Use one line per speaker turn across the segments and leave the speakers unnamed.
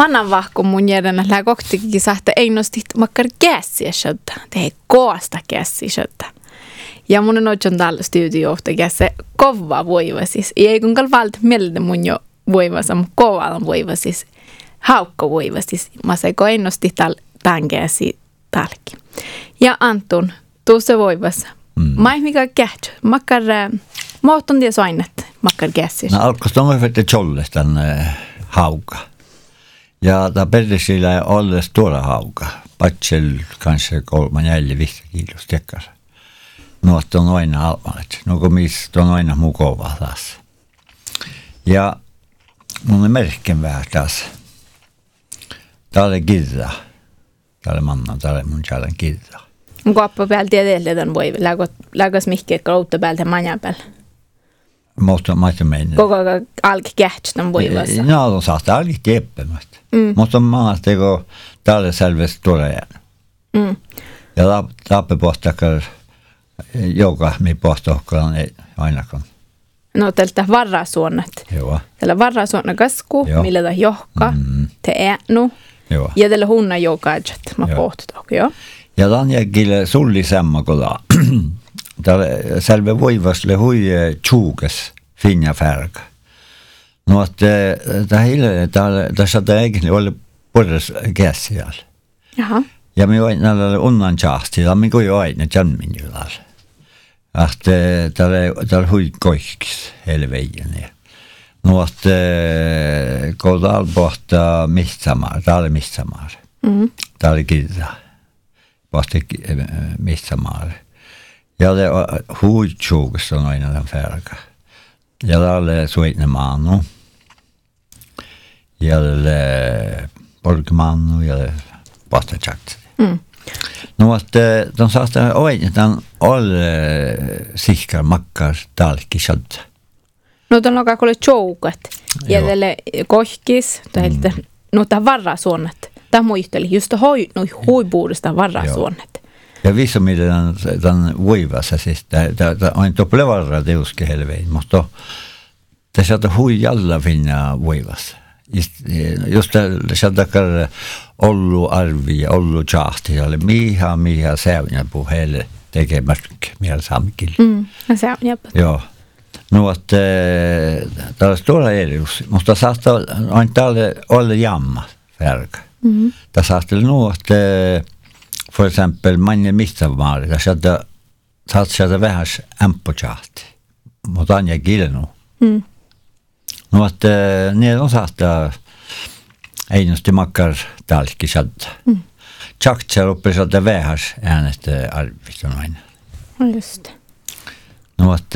Mannan vahko mun järjellä lää koktikin sahta ei nosti makkar käsiä shötä. Te koosta käsiä shötä. Ja mun on oikein täällä studiohtaja se kova voiva siis. Ei kun kalvalta mieltä mun jo voiva sama kovan voiva siis. Haukka voiva siis. Mä se ko ei nosti tämän käsiä täälläkin. Ja Antun, tuu se voivassa. Mä ei mikä kähtsä. Makkar, mä oon ties aina, makkar käsiä.
No alkoista on hyvä tjolle tämän hauka. Ja tämä perheisillä oli tuolla hauka. Patsel kanssa 3-4 kiilos tekkar. Nuot on aina almanet. No kun mistä on aina mukava taas. Ja mun on merkken vähän taas. Tää oli kirja. Tää oli manna, tää oli mun jälleen kirja.
Onko appa päältä edelleen tämän voi? Läkäs mihkeä kautta päältä manjan päällä?
Mutta mä menin.
Koko alki kähtsä tämän voivassa?
No, on saattaa alki tieppemät. Mutta on maasta, kun tää oli selvästi tuolla jäänyt. Ja tappe pohtakar joka mi pohtohkaan ei ainakaan.
No tältä varrasuonnat.
Joo.
Tällä varrasuonna kasku, millä tämä johka, te äänu.
Joo.
Ja tällä hunna joka ajat, mä pohtotaan, joo.
Ja tämän jälkeen sulli sammakolla. Täällä selve voivasle hui tjuukas finja färga. No että tässä eikin oli puolessa käsiällä.
Jaha.
Ja me olin näillä unnan tjahti, ja me kui aina jämmin jylällä. Täällä hui koikis helveijän. No että kun täällä pohtaa Mistamaar, tää oli Mistamaar. Tää oli kirja. Pohti Mistamaar. Ja det hui tjuukas on aina tämän färga. Ja tää oli Suitnemaanu. Ja Polkmaanu ja Pastatjakt. No että de saattaa oikein olla sikkar makkar talki shadda.
No tämän lokaa kuule joukat. Ja tälle kohkis, no tämä varrasuonnat. Tämä muisteli just huipuudesta varrasuonnat.
Ja vissi mitä tämän voivassa siis. Tämä on tople varra teuske helvein, mutta tämä saattaa hui jalla finna voivassa. Just sieltäkään ollu arvi ja ollu tjahti, oli miha säynä puu heille tekemätkä vielä samkille.
Säynäpä.
Joo. No, että tämä olisi tuolla erius, mutta saattaa aina täällä olla jamma färga. Tämä saattaa olla, että for exempel mannen Mistamaar, tämä saattaa vähän ämpotjahti, mutta aina kilnu. No, että ne on saattaa einosti makkar talki shadda. Tjaktsa rupeaa saada vähäs äänestä arvista aina.
Just.
No, että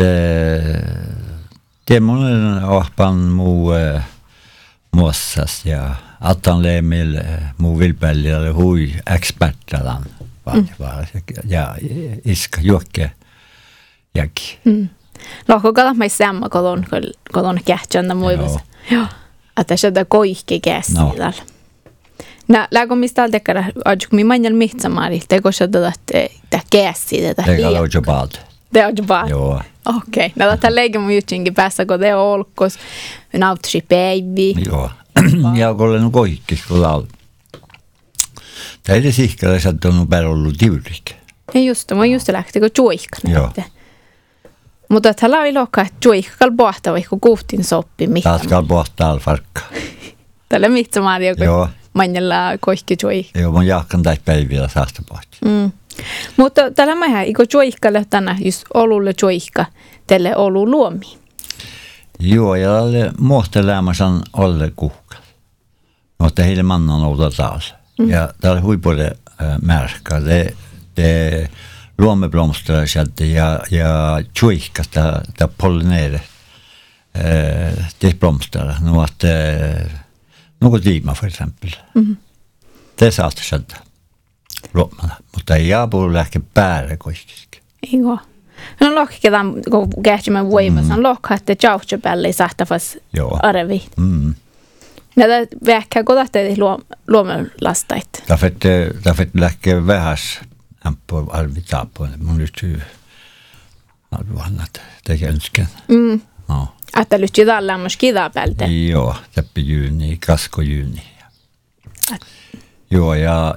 mun ahpan muu muossas ja attan leemil muu vilpälillä hui expertalan ja iska juokke jäki.
Lohko katsot mai samma kolon kähtsäntä muivassa. Joo. Että se on koihki käsillä. No, läggo mistä täällä tekee, että kun minä Mistamaari, teko se tätä käsiä, tätä
liikaa. Teko jo baad.
Det är ju bara.
Joo.
Okei. No tätä lägger mun jutsinkin päässä, kun det är olkos, en autsi päivi.
Joo. Ja kun olen koihkis, kun laulu. Tämä ei sihkalla sattunut päällä ollut tiurik.
Ja just, mä just lähti, kun juikka.
Joo.
Mutta tällä oli lokka, että juikkal pohtaa, vaikka kuhtin soppi.
Taas kal pohtaa alfarkka.
Tällä Mistamaari, joka manjalla koihki juikka.
Joo, mun jahkan täitä päiviä saasta pohti.
Mutta tällä mä ihan, kun juikkalle tänä, just olulle juikka, tälle olu luomi.
Joo, ja muohtelämäsän olle kuhkal. Mutta heille manna on ollut taas. Ja täällä huipuille märkä. Det luomeblomstrar ja juikkas, det pollinerer. Det blomstrar. Något lima för exempel. Det saattaa shadda. Luomana. Mutta ei jaapu lähke päälle koiskiski.
Eikö? No lohke tämän, kun kähtymän voimassa, on lohka, että tjauhtsa päälle ei sahtavas arvi. Ja vähkää kodahteet luomen lastait.
Därför lähke vähäs på arvi taapon. Mun lyhtyy arvoannat tekee önsken.
Että lyhtyy tällä myös kidaa päältä.
Joo, täppi jyyni, kasko jyyni. Joo, ja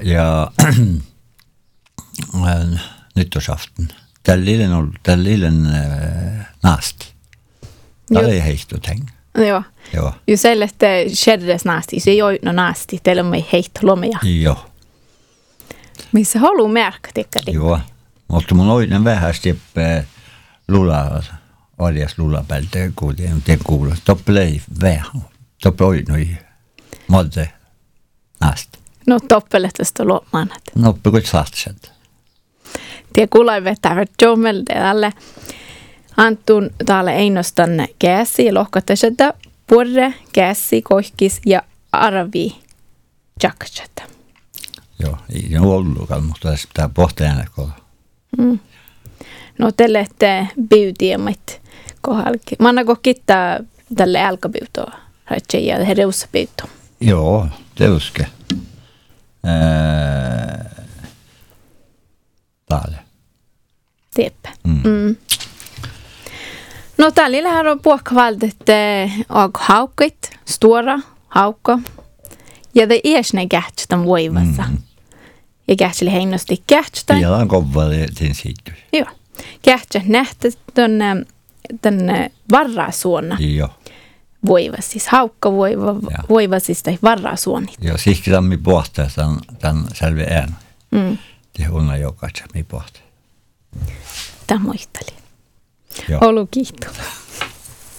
nyttårsafton. Tällä lillen naasti. Tällä ei heittu tänne.
Joo.
Joo.
Ju sellette kärres naasti, se ei ole no naasti, teillä on heitto lomia.
Joo.
Missä haluaa märkä tekkari?
Joo. Mutta mun oinen vähästi lula, orjas lulapäältä, kun te kuulla. Toppele ei vähän. Toppele oinoi modde naasti.
No toppele tästä lomanat.
Noppe kuin satset.
Tie kuulai vetää jommelde alle. Antun täällä einostan käsi ja lohkatasetta, purre, käsi, kohkis ja arvi jakset.
Joo, ei ole ollutkaan, mutta tässä pitää pohtia ennakkoa.
No teille ette biutiemmat kohdalki. Mä annan kittää tälle älkäbiutoa, raitsei ja hereussa biutoa.
Joo, teuske. Täällä.
Teepä. No täällä här on puhkavaldet och haukit, stora haukka. Ja det är snä gähtstan voivassa. Ja gähtseli heinosti gähtstan.
Ja on kovvalle sen siitä.
Joo. Gähtsät nähtä tänne varrasuonna.
Joo.
Voivassa, siis haukka voivassa, siis tai varrasuonnit.
Joo, siksi on mi pohtaa tämän selvi äänen. Det är unna jokaisen mi pohtaa.
Tämä muisteli.
Joo.
Olu kiitos.